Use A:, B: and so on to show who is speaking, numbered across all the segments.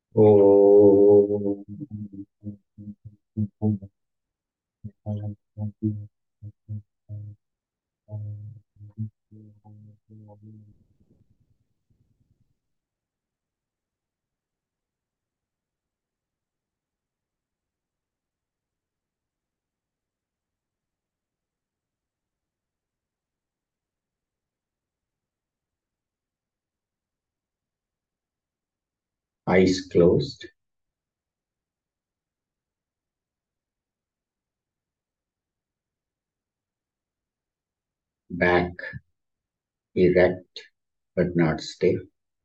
A: Oh, eyes closed, back erect but not stiff,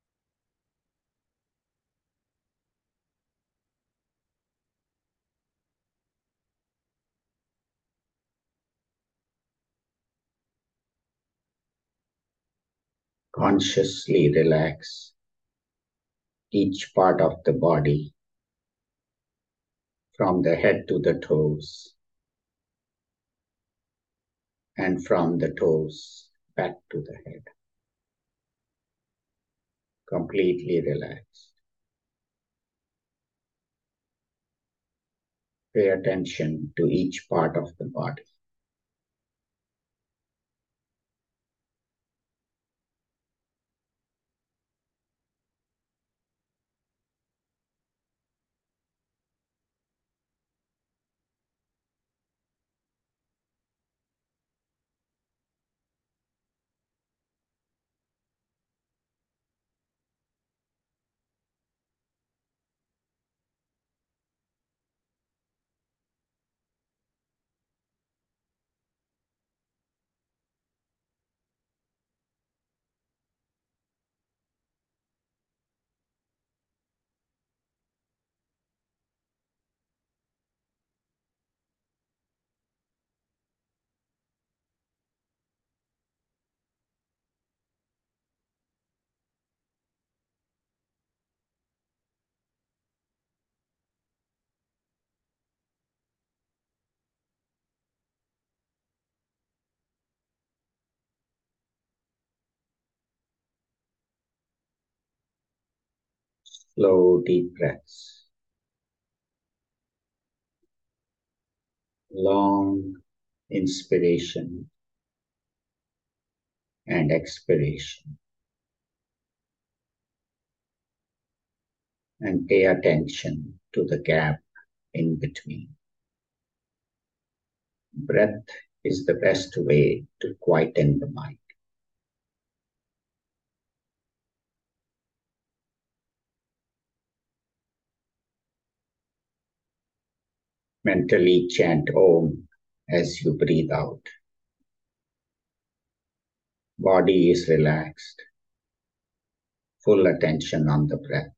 A: consciously relax each part of the body from the head to the toes and from the toes back to the head. Completely relaxed. Pay attention to each part of the body. Slow, deep breaths. Long inspiration and expiration. And pay attention to the gap in between. Breath is the best way to quieten the mind. Mentally chant Om as you breathe out. Body is relaxed. Full attention on the breath.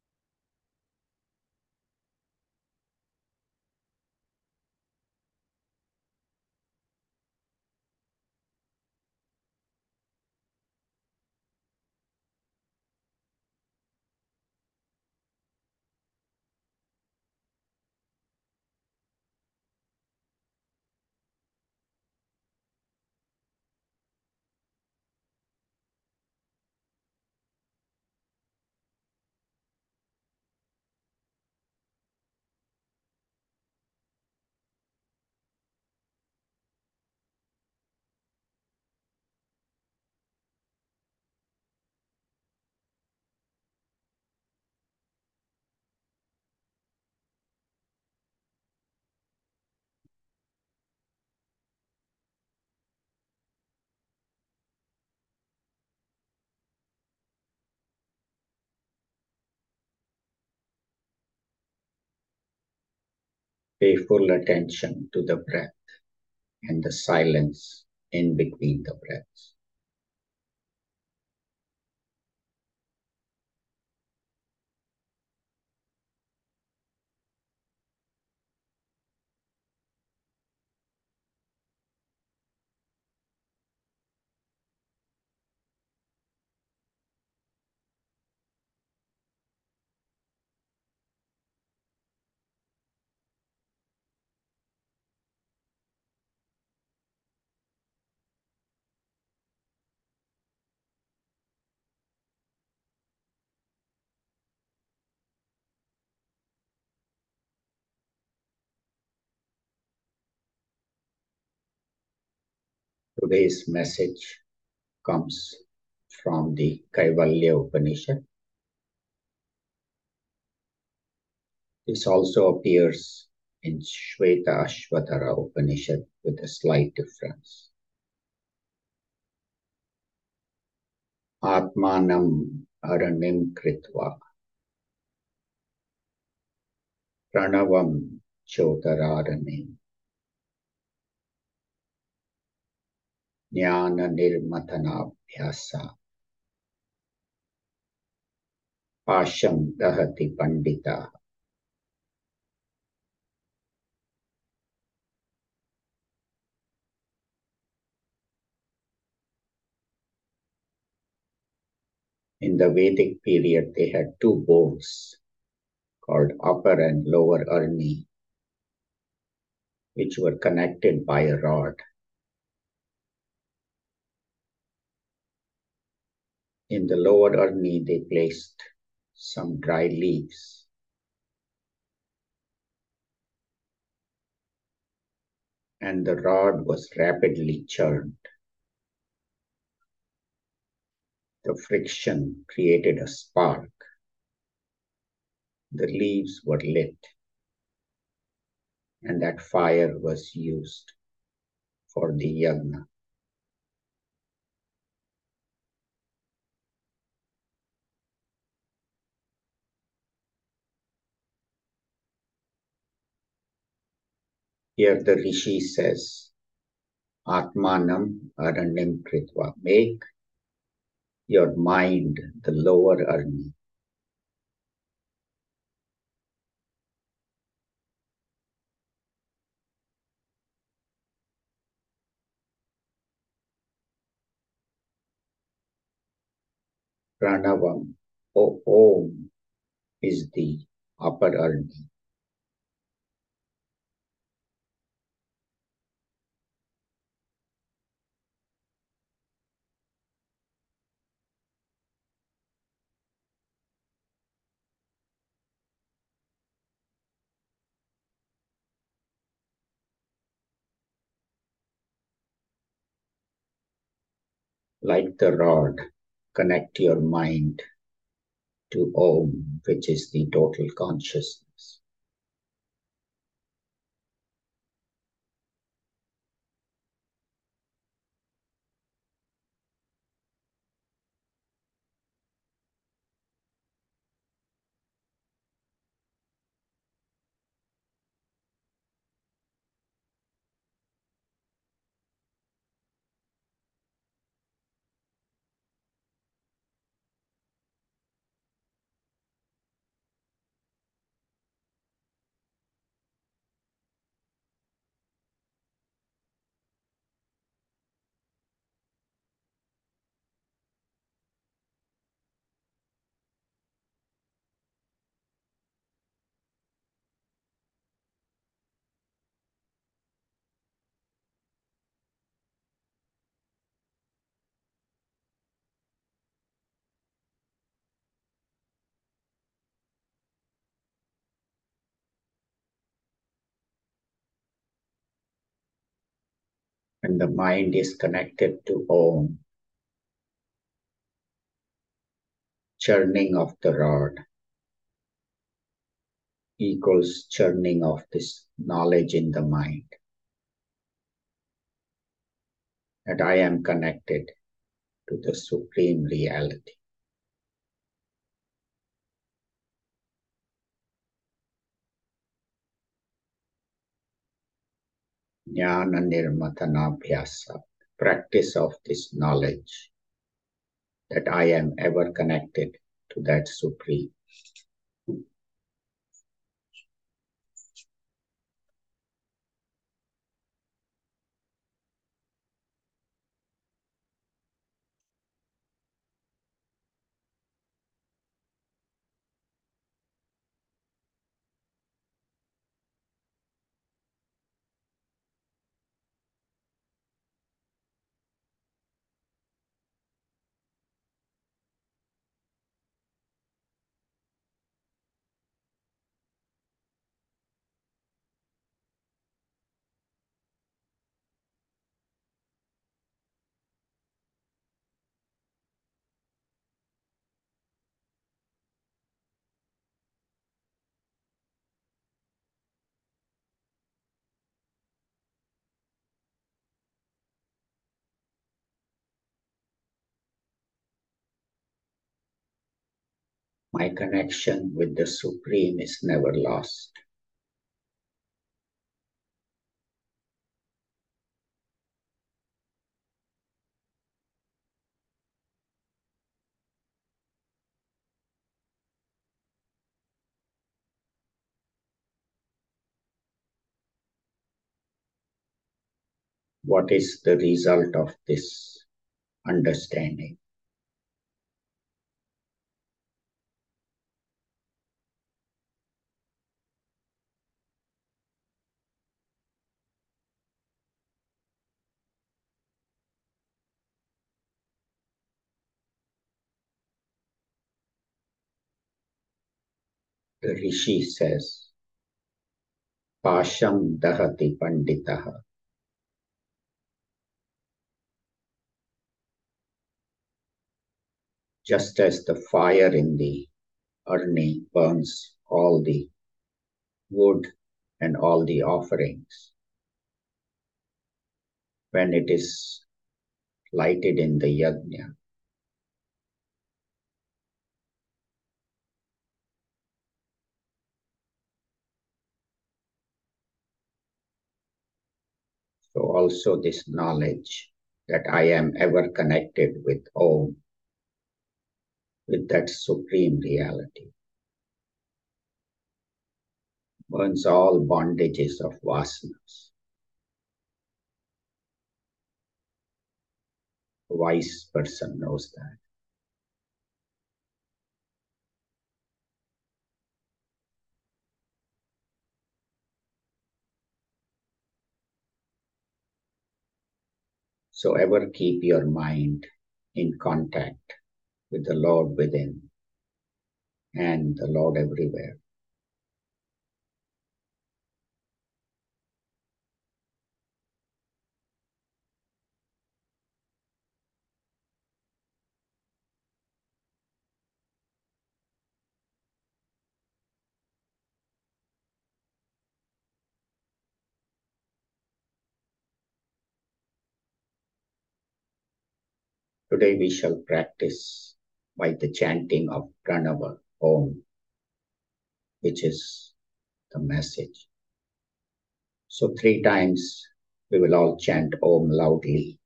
A: Pay full attention to the breath and the silence in between the breaths. Today's message comes from the Kaivalya Upanishad. This also appears in Shweta Ashvatara Upanishad with a slight difference. Atmanam aranim kritva pranavam chodararanim jnana nirmatanabhyasa pasham dahati pandita. In the Vedic period, they had two bowls called Upper and Lower Arni, which were connected by a rod. In the lower Arni, they placed some dry leaves. And the rod was rapidly churned. The friction created a spark. The leaves were lit, and that fire was used for the yagna. Here the Rishi says, Atmanam aranim kritva. Make your mind the lower Arni. Pranavam, Om, is the upper Arni. Like the rod, connect your mind to Om, which is the total consciousness. When the mind is connected to Om, churning of the rod equals churning of this knowledge in the mind that I am connected to the Supreme Reality. Jnana Nirmatanabhyasa, practice of this knowledge that I am ever connected to that Supreme. My connection with the Supreme is never lost. What is the result of this understanding? The Rishi says, Pasham dahati panditaha. Just as the fire in the Arni burns all the wood and all the offerings, when it is lighted in the yajna, so also this knowledge that I am ever connected with Om, with that supreme reality, burns all bondages of vasanas. A wise person knows that. So ever keep your mind in contact with the Lord within and the Lord everywhere. Today we shall practice by the chanting of Pranava Om, which is the message. So 3 times we will all chant Om loudly,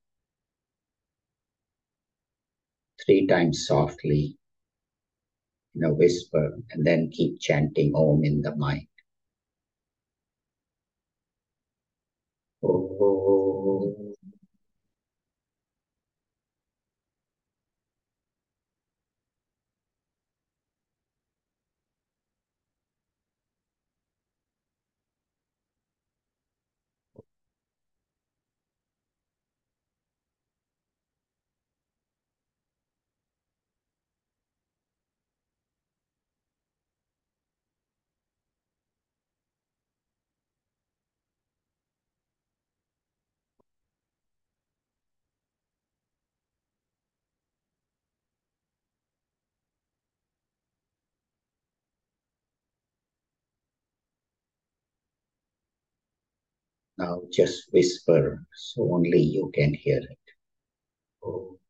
A: 3 times softly in a whisper, and then keep chanting Om in the mind. Om. Now just whisper so only you can hear it. Om.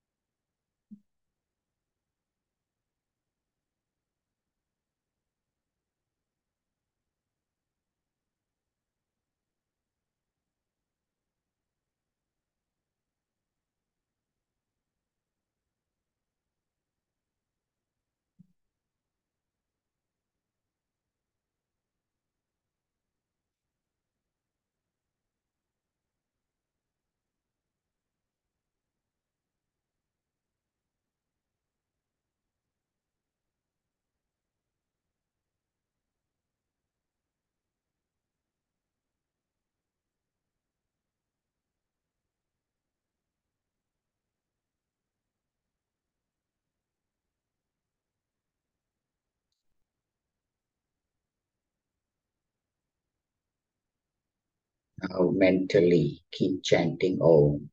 A: Now mentally keep chanting Om.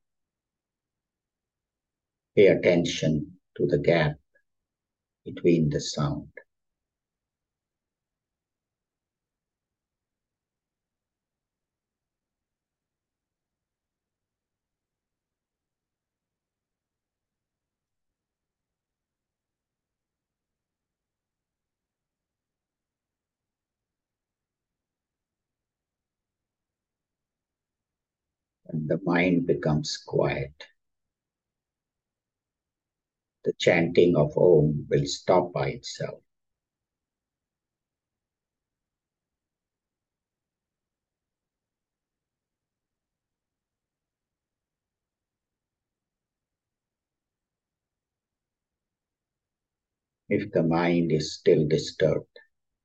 A: Pay attention to the gap between the sound. the mind becomes quiet. The chanting of Om will stop by itself. If the mind is still disturbed,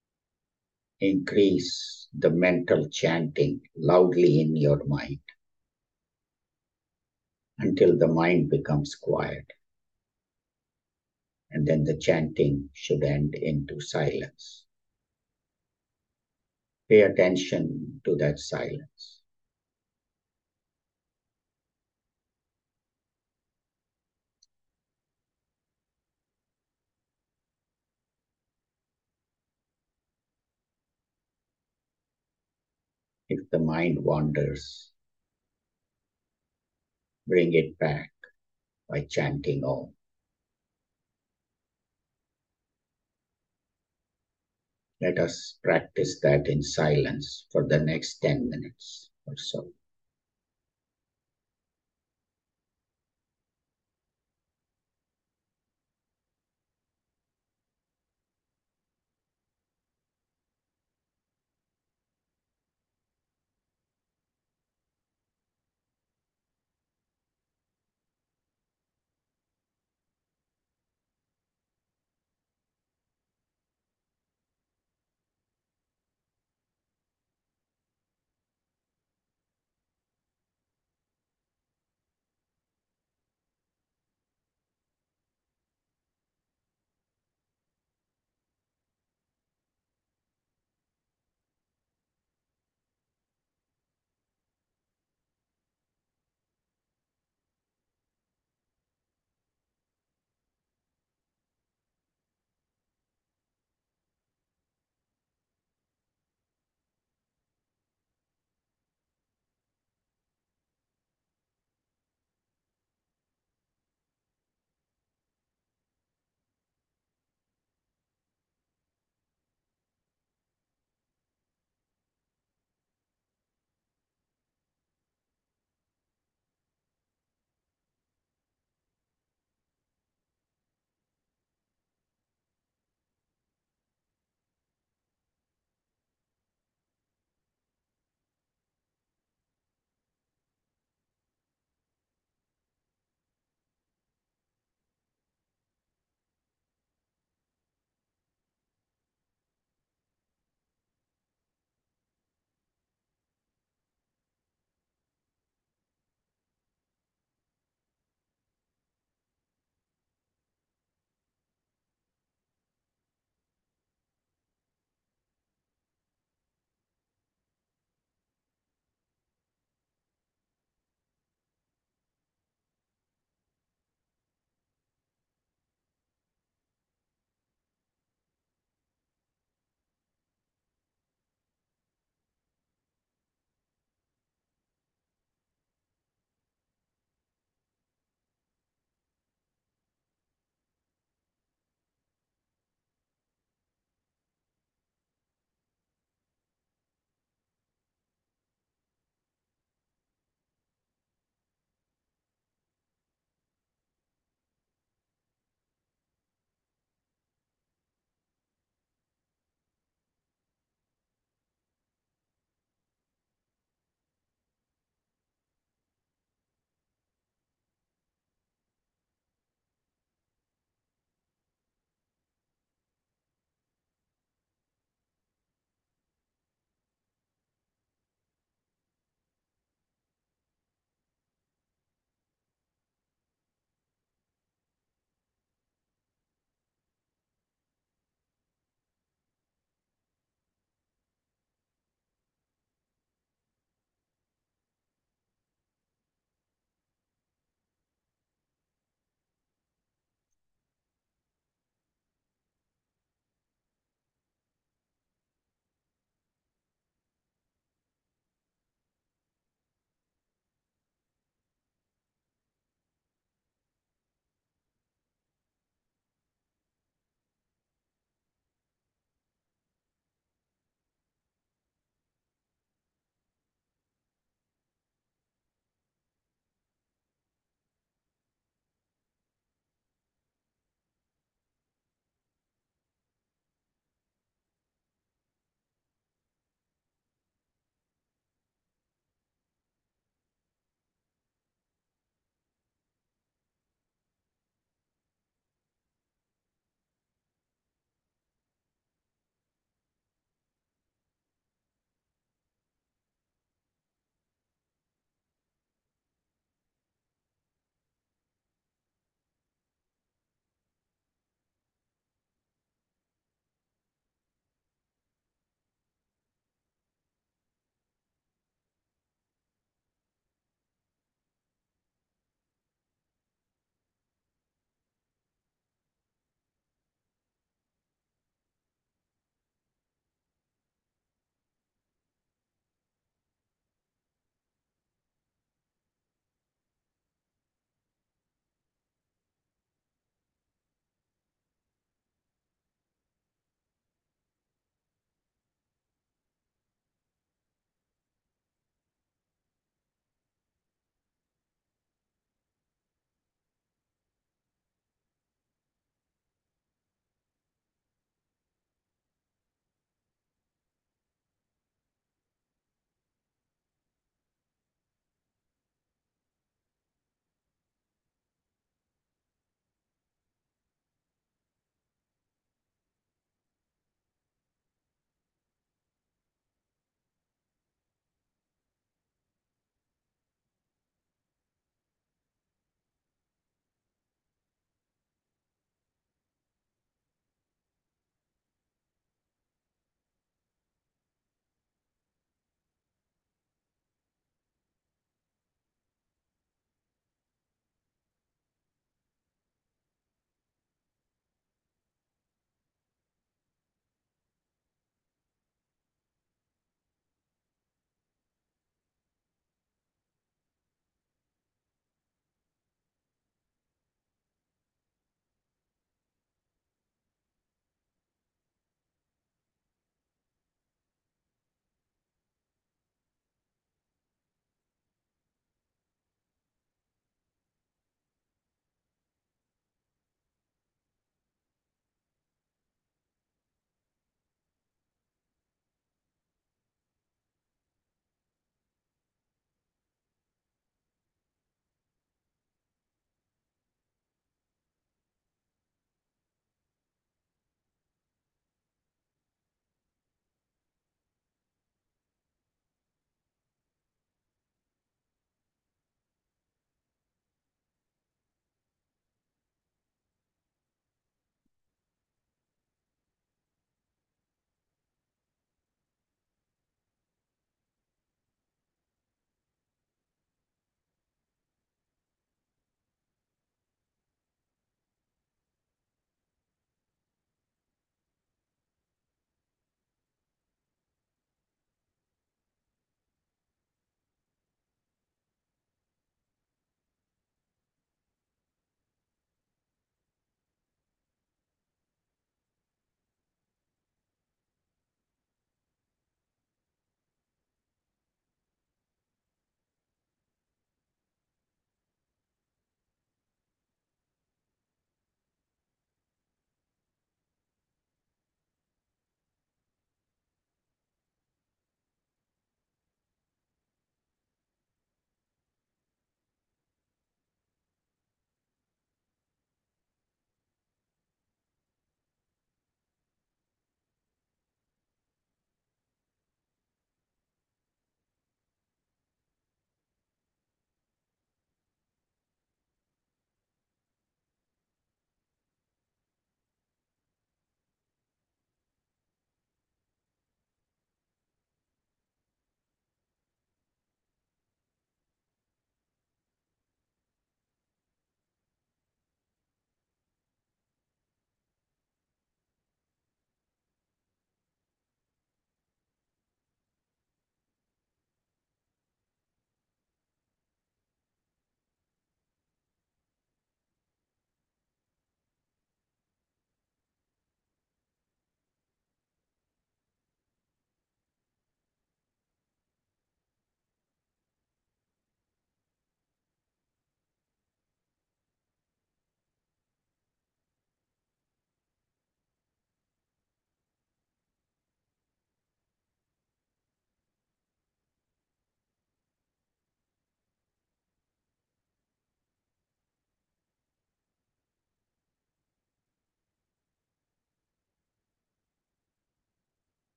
A: increase the mental chanting loudly in your mind until the mind becomes quiet. And then the chanting should end into silence. Pay attention to that silence. If the mind wanders, bring it back by chanting Om. Let us practice that in silence for the next 10 minutes or so.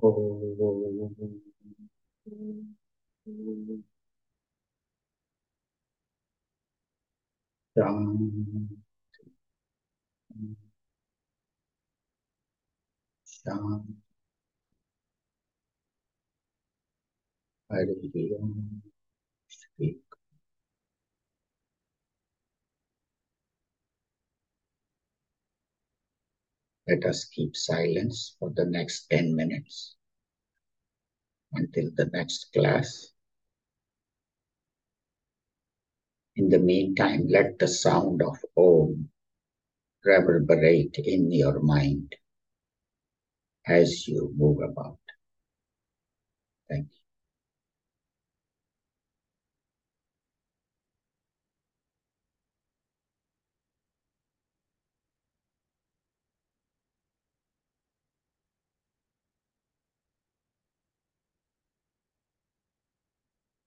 A: Om. Shanti. Shanti. Hari Om. Shri. Let us keep silence for the next 10 minutes until the next class. In the meantime, let the sound of Om reverberate in your mind as you move about. Thank you.